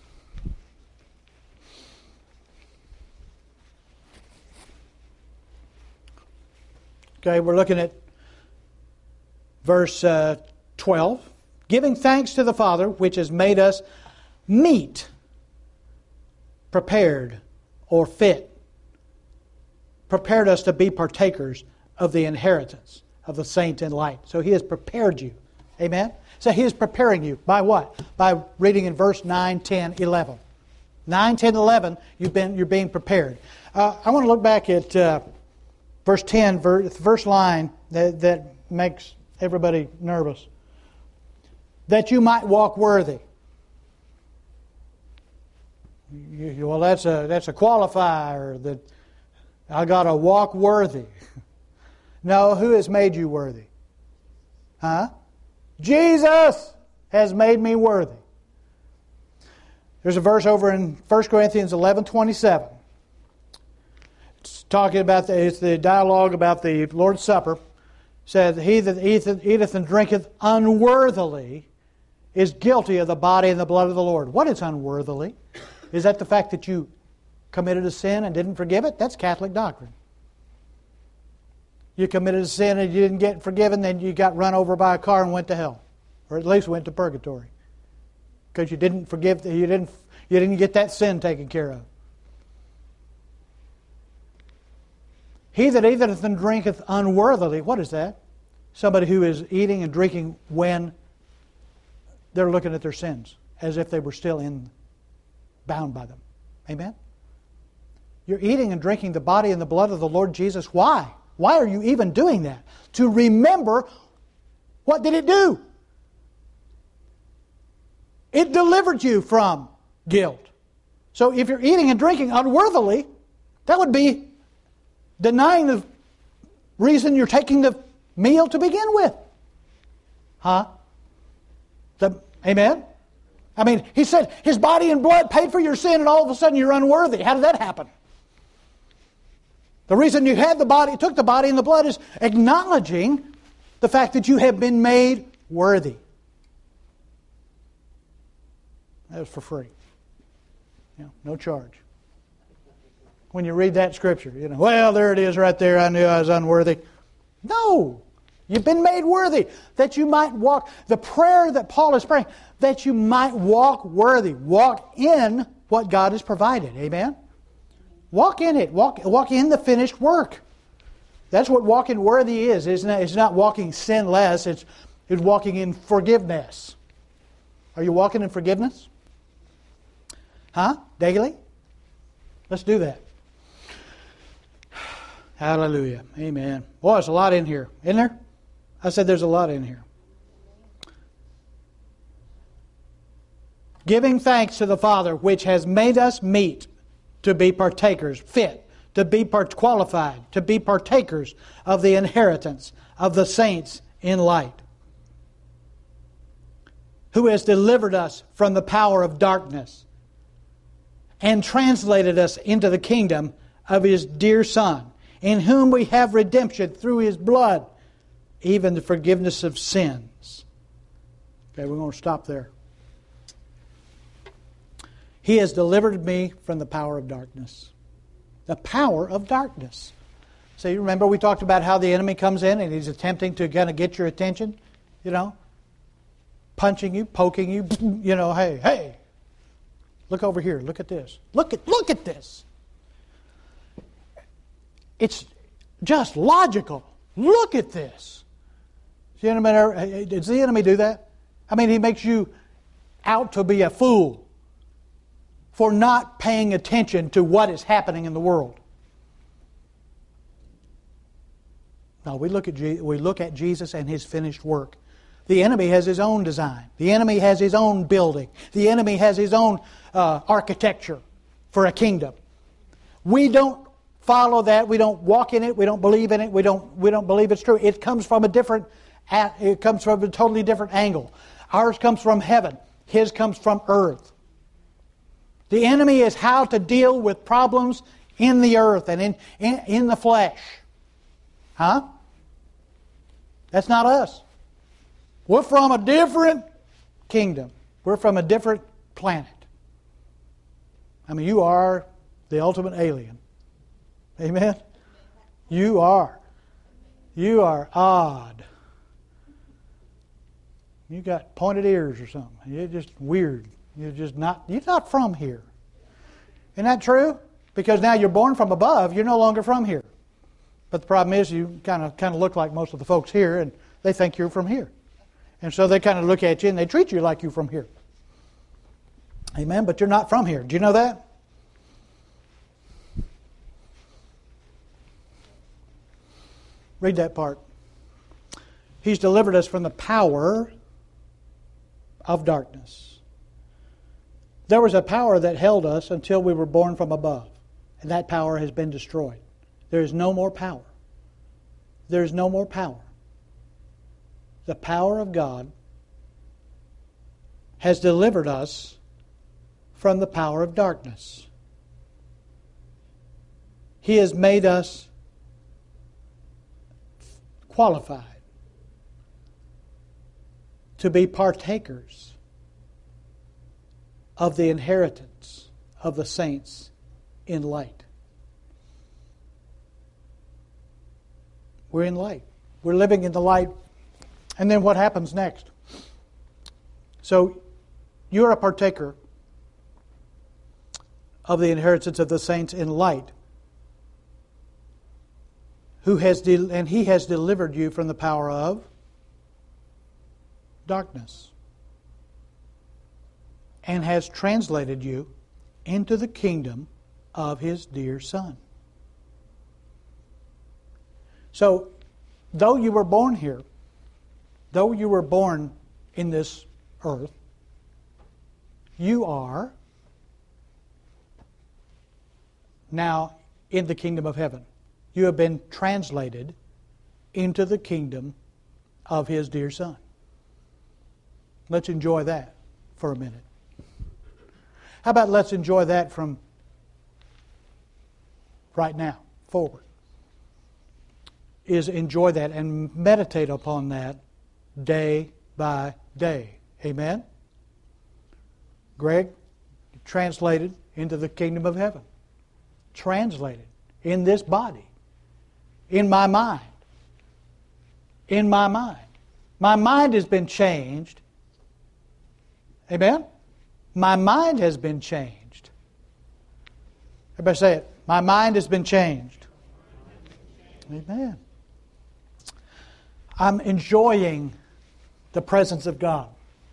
Speaker 1: Okay, we're looking at verse 12. Giving thanks to the Father, which has made us meet, prepared, or fit. Prepared us to be partakers of the inheritance of the saints in light. So He has prepared you. Amen? So He is preparing you. By what? By reading in verse 9, 10, 11. 9, 10, 11, you're being prepared. I want to look back at verse 10, first line that makes everybody nervous. That you might walk worthy. Well, that's a qualifier that I got to walk worthy. No, who has made you worthy? Huh? Jesus has made me worthy. There's a verse over in 1 Corinthians 11:27. It's talking about it's the dialogue about the Lord's Supper. It says, "He that eateth and drinketh unworthily is guilty of the body and the blood of the Lord." What is unworthily? Is that the fact that you committed a sin and didn't forgive it? That's Catholic doctrine. You committed a sin and you didn't get forgiven, then you got run over by a car and went to hell. Or at least went to purgatory. Because you didn't forgive, you didn't get that sin taken care of. He that eateth and drinketh unworthily, what is that? Somebody who is eating and drinking when they're looking at their sins, as if they were still bound by them. Amen? You're eating and drinking the body and the blood of the Lord Jesus. Why? Why are you even doing that? To remember, what did it do? It delivered you from guilt. So if you're eating and drinking unworthily, that would be denying the reason you're taking the meal to begin with. Huh? Amen? I mean, He said His body and blood paid for your sin and all of a sudden you're unworthy. How did that happen? The reason you had took the body and the blood is acknowledging the fact that you have been made worthy. That was for free. No charge. When you read that scripture, well, there it is right there. I knew I was unworthy. No. You've been made worthy that you might walk. The prayer that Paul is praying, that you might walk worthy. Walk in what God has provided. Amen? Walk in it. Walk in the finished work. That's what walking worthy is. It's not walking sinless. It's walking in forgiveness. Are you walking in forgiveness? Huh? Daily? Let's do that. Hallelujah. Amen. Boy, there's a lot in here. Isn't there? I said there's a lot in here. Giving thanks to the Father, which has made us meet to be partakers, fit, to be qualified, to be partakers of the inheritance of the saints in light, who has delivered us from the power of darkness and translated us into the kingdom of His dear Son, in whom we have redemption through His blood, even the forgiveness of sins. Okay, we're going to stop there. He has delivered me from the power of darkness. The power of darkness. So you remember we talked about how the enemy comes in and he's attempting to kind of get your attention, punching you, poking you, hey, look over here, look at this. Look at this. It's just logical. Look at this. Does the enemy do that? I mean, he makes you out to be a fool for not paying attention to what is happening in the world. No, we look at Jesus and His finished work. The enemy has his own design. The enemy has his own building. The enemy has his own architecture for a kingdom. We don't follow that. We don't walk in it. We don't believe in it. We don't believe it's true. It comes from a totally different angle. Ours comes from heaven. His comes from earth. The enemy is how to deal with problems in the earth and in the flesh. Huh? That's not us. We're from a different kingdom. We're from a different planet. I mean, you are the ultimate alien. Amen? You are. You are odd. You got pointed ears or something. You're just weird. You're not from here. Isn't that true? Because now you're born from above, you're no longer from here. But the problem is you kind of look like most of the folks here, and they think you're from here. And so they kind of look at you and they treat you like you're from here. Amen? But you're not from here. Do you know that? Read that part. He's delivered us from the power of darkness. There was a power that held us until we were born from above. And that power has been destroyed. There is no more power. There is no more power. The power of God has delivered us from the power of darkness. He has made us qualified to be partakers of the inheritance of the saints in light. We're in light. We're living in the light. And then what happens next? So you're a partaker of the inheritance of the saints in light, and He has delivered you from the power of darkness and has translated you into the kingdom of His dear Son. So, though you were born here, though you were born in this earth, you are now in the kingdom of heaven. You have been translated into the kingdom of His dear Son. Let's enjoy that for a minute. How about let's enjoy that from right now forward? Is enjoy that and meditate upon that day by day. Amen? Greg, translated into the kingdom of heaven. Translated in this body. In my mind. In my mind. My mind has been changed. Amen? My mind has been changed. Everybody say it. My mind has been changed. Amen. I'm enjoying the presence of God.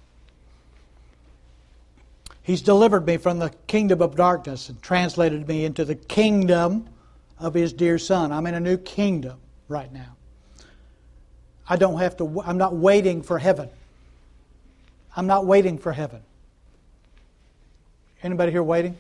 Speaker 1: He's delivered me from the kingdom of darkness and translated me into the kingdom of His dear Son. I'm in a new kingdom right now. I'm not waiting for heaven. I'm not waiting for heaven. Anybody here waiting?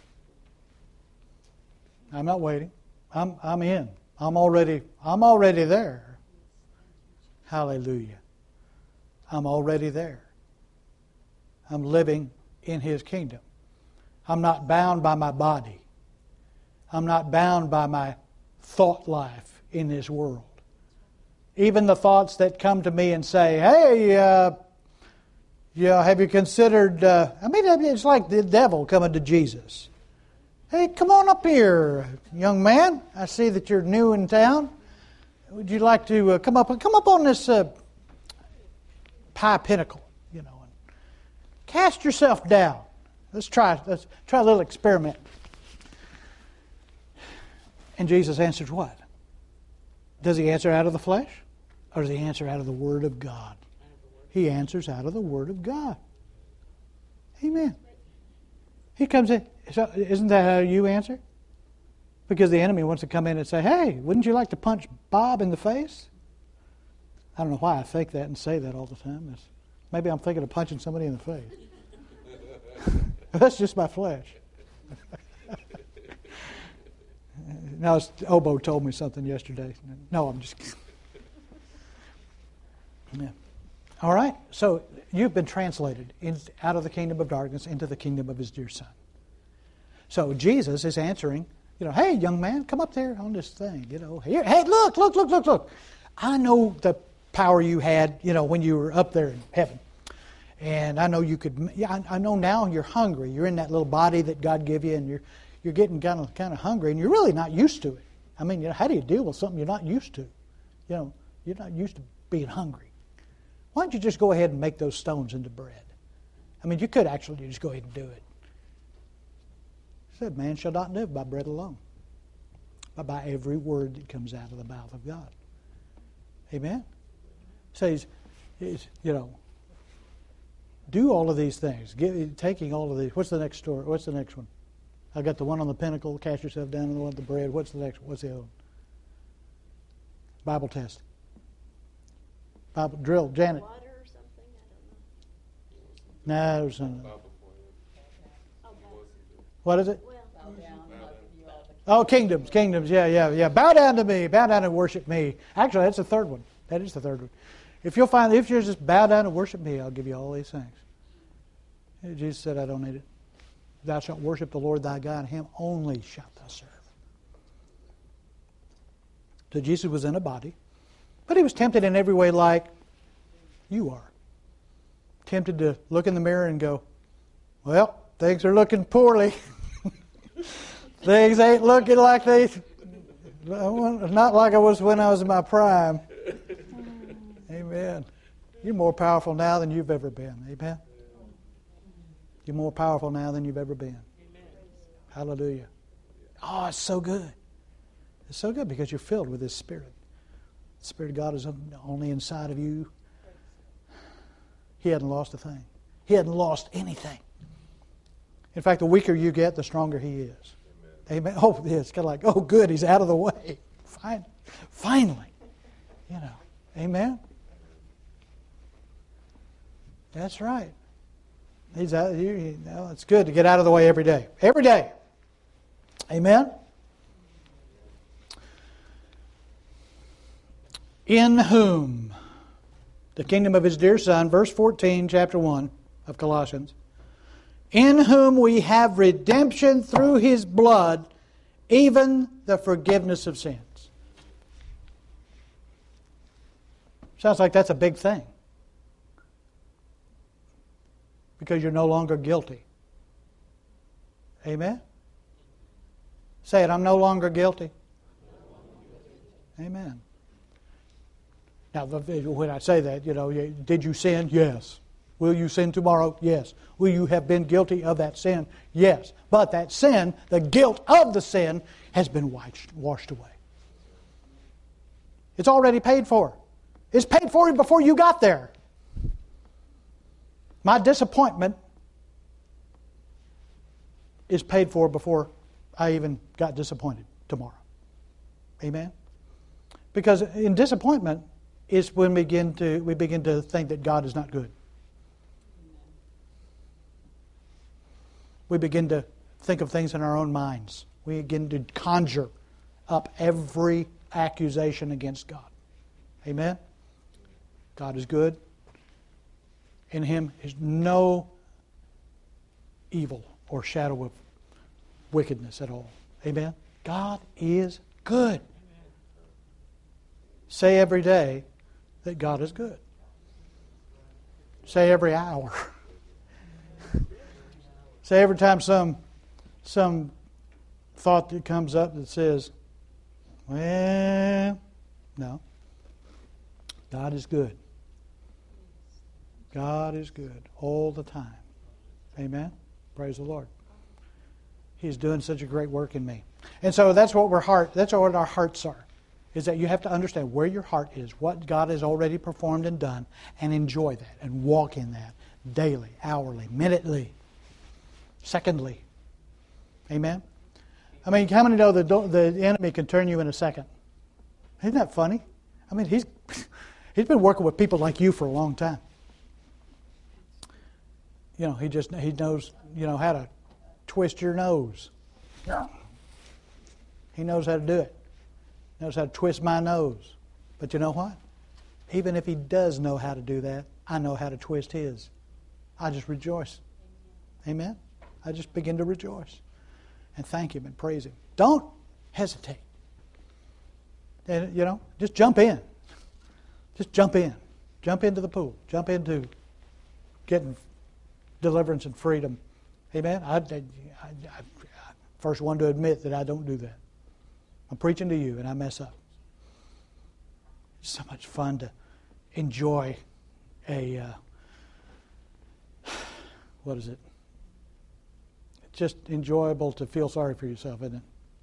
Speaker 1: I'm not waiting. I'm in. I'm already there. Hallelujah. I'm already there. I'm living in His kingdom. I'm not bound by my body. I'm not bound by my thought life in this world. Even the thoughts that come to me and say, hey, have you considered... it's like the devil coming to Jesus. Hey, come on up here, young man. I see that you're new in town. Would you like to come up on this high pinnacle, and cast yourself down. Let's try a little experiment. And Jesus answers what? Does He answer out of the flesh? Or does He answer out of the Word of God? He answers out of the Word of God. Amen. He comes in. So isn't that how you answer? Because the enemy wants to come in and say, hey, wouldn't you like to punch Bob in the face? I don't know why I think that and say that all the time. Maybe I'm thinking of punching somebody in the face. That's just my flesh. Now, Obo told me something yesterday. No, I'm just kidding. Yeah. All right, so you've been translated out of the kingdom of darkness into the kingdom of His dear Son. So Jesus is answering Hey, young man, come up there on this thing. Here, hey, look. I know the power you had, when you were up there in heaven. And I know you could. I know now you're hungry. You're in that little body that God gave you, and you're getting kind of hungry, and you're really not used to it. I mean, how do you deal with something you're not used to? You're not used to being hungry. Why don't you just go ahead and make those stones into bread? I mean, you could actually just go ahead and do it. He said, man shall not live by bread alone, but by every word that comes out of the mouth of God. Amen? So he's do all of these things. Taking all of these. What's the next story? What's the next one? I got the one on the pinnacle, cast yourself down, and the one with the bread. What's the next one? What's the other one? Bible test. Bible drill. Janet.
Speaker 2: Water or something? I don't know.
Speaker 1: No, there's something.
Speaker 2: Oh,
Speaker 1: What is it?
Speaker 2: well,
Speaker 1: Oh, kingdoms. Yeah. Bow down to me. Bow down and worship me. Actually, that's the third one. That is the third one. If you just bow down and worship me, I'll give you all these things. Jesus said, I don't need it. Thou shalt worship the Lord thy God, and him only shalt thou serve. So Jesus was in a body, but he was tempted in every way like you are. Tempted to look in the mirror and go, well, things are looking poorly. Things ain't looking like not like I was when I was in my prime. Amen. You're more powerful now than you've ever been. Amen. You're more powerful now than you've ever been.
Speaker 3: Amen.
Speaker 1: Hallelujah. Oh, it's so good. It's so good because you're filled with His Spirit. The Spirit of God is only inside of you. He hadn't lost a thing. He hadn't lost anything. In fact, the weaker you get, the stronger He is. Amen. Oh, it's kind of like, oh, good, He's out of the way. Finally. Amen. That's right. He's out. It's good to get out of the way every day. Every day. Amen. In whom the kingdom of His dear Son, verse 14, chapter 1 of Colossians. In whom we have redemption through His blood, even the forgiveness of sins. Sounds like that's a big thing. Because you're no longer guilty. Amen? Say it, I'm no longer guilty. Amen. Now, when I say that, did you sin? Yes. Will you sin tomorrow? Yes. Will you have been guilty of that sin? Yes. But that sin, the guilt of the sin, has been washed away. It's already paid for. It's paid for before you got there. My disappointment is paid for before I even got disappointed tomorrow. Amen? Because in disappointment is when we begin to think that God is not good. We begin to think of things in our own minds. We begin to conjure up every accusation against God. Amen? God is good. In Him is no evil or shadow of wickedness at all. Amen? God is good. Say every day that God is good. Say every hour. Say every time some thought that comes up that says, well, no. God is good. God is good all the time. Amen? Praise the Lord. He's doing such a great work in me. And so that's what our hearts are. Is that you have to understand where your heart is, what God has already performed and done, and enjoy that and walk in that daily, hourly, minutely, secondly. Amen? I mean, how many know the enemy can turn you in a second? Isn't that funny? I mean, he's been working with people like you for a long time. He knows, how to twist your nose. He knows how to do it. Knows how to twist my nose. But you know what? Even if he does know how to do that, I know how to twist his. I just rejoice. Amen? I just begin to rejoice. and thank Him and praise Him. Don't hesitate. And, just jump in. Just jump in. Jump into the pool. Jump into getting deliverance and freedom. Amen? I first one to admit that I don't do that. I'm preaching to you and I mess up. It's so much fun to enjoy what is it? It's just enjoyable to feel sorry for yourself, isn't it?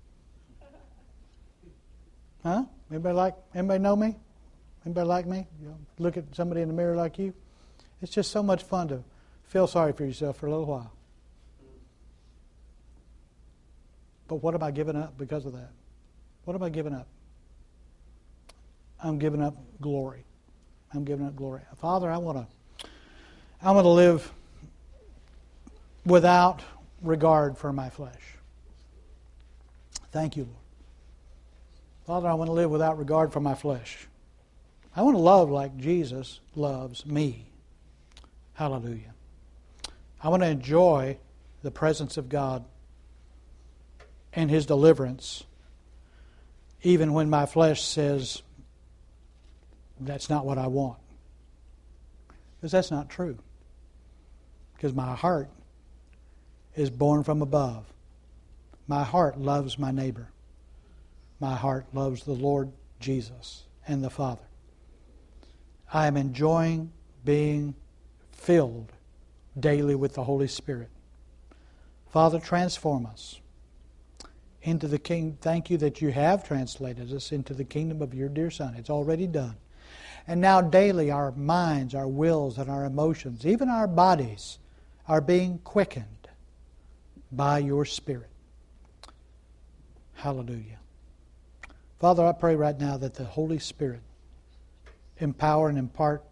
Speaker 1: Huh? Anybody know me? Anybody like me? Look at somebody in the mirror like you? It's just so much fun to feel sorry for yourself for a little while. But what am I giving up because of that? What am I giving up? I'm giving up glory. I'm giving up glory. Father, I want to live without regard for my flesh. Thank you, Lord. Father, I want to live without regard for my flesh. I want to love like Jesus loves me. Hallelujah. I want to enjoy the presence of God and His deliverance, even when my flesh says, that's not what I want. Because that's not true. Because my heart is born from above. My heart loves my neighbor. My heart loves the Lord Jesus and the Father. I am enjoying being filled daily with the Holy Spirit. Father, transform us into the kingdom. Thank you that you have translated us into the kingdom of your dear Son. It's already done. And now daily our minds, our wills, and our emotions, even our bodies, are being quickened by your Spirit. Hallelujah. Father, I pray right now that the Holy Spirit empower and impart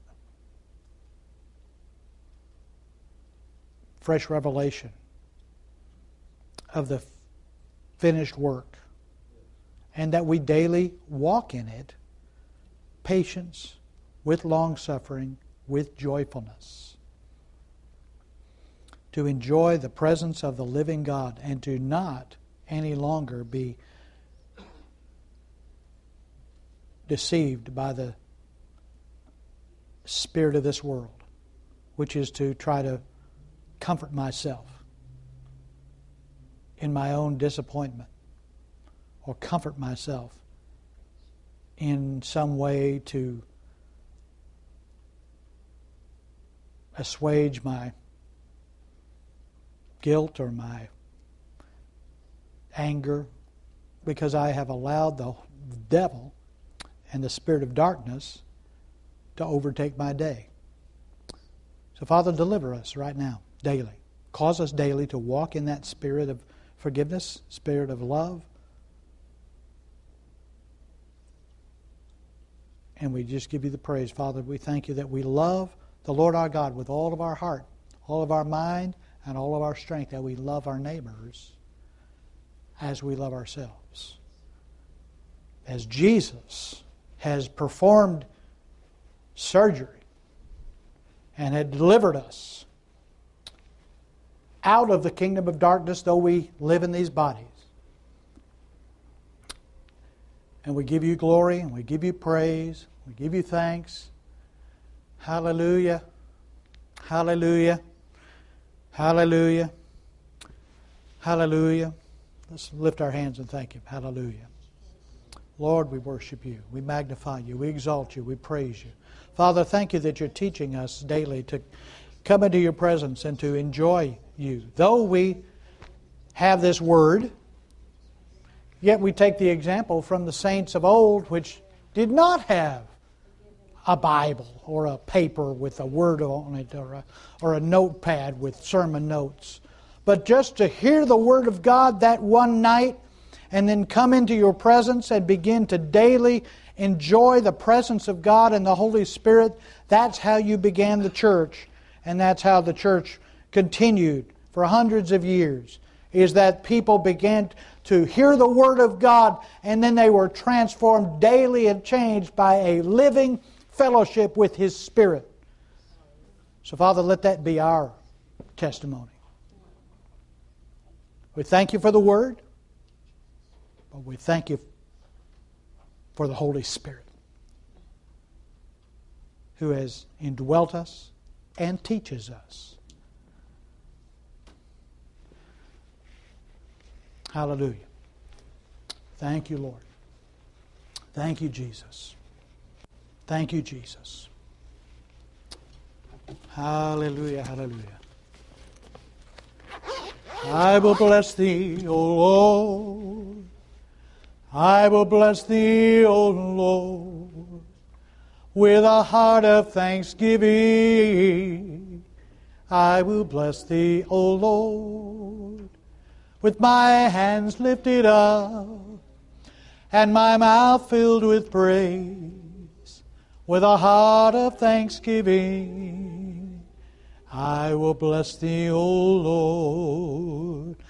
Speaker 1: fresh revelation of the finished work, and that we daily walk in it, patience, with long-suffering, with joyfulness, to enjoy the presence of the living God and to not any longer be deceived by the spirit of this world, which is to try to comfort myself in my own disappointment, or comfort myself in some way to assuage my guilt or my anger, because I have allowed the devil and the spirit of darkness to overtake my day. So, Father, deliver us right now, daily. Cause us daily to walk in that spirit of forgiveness, spirit of love. And we just give you the praise, Father. We thank you that we love the Lord our God with all of our heart, all of our mind, and all of our strength, that we love our neighbors as we love ourselves. As Jesus has performed surgery and had delivered us out of the kingdom of darkness, though we live in these bodies. And we give you glory, and we give you praise, we give you thanks. Hallelujah. Hallelujah. Hallelujah. Hallelujah. Let's lift our hands and thank Him. Hallelujah. Lord, we worship you. We magnify you. We exalt you. We praise you. Father, thank you that you're teaching us daily to come into your presence and to enjoy you. Though we have this word, yet we take the example from the saints of old, which did not have a Bible or a paper with a word on it, or a notepad with sermon notes. But just to hear the Word of God that one night, and then come into your presence and begin to daily enjoy the presence of God and the Holy Spirit, that's how you began the church. And that's how the church continued for hundreds of years, is that people began to hear the Word of God, and then they were transformed daily and changed by a living fellowship with His Spirit. So, Father, let that be our testimony. We thank you for the Word, but we thank you for the Holy Spirit who has indwelt us and teaches us. Hallelujah. Thank you, Lord. Thank you, Jesus. Thank you, Jesus. Hallelujah, hallelujah. I will bless Thee, O Lord. I will bless Thee, O Lord, with a heart of thanksgiving. I will bless Thee, O Lord, with my hands lifted up and my mouth filled with praise, with a heart of thanksgiving. I will bless Thee, O Lord.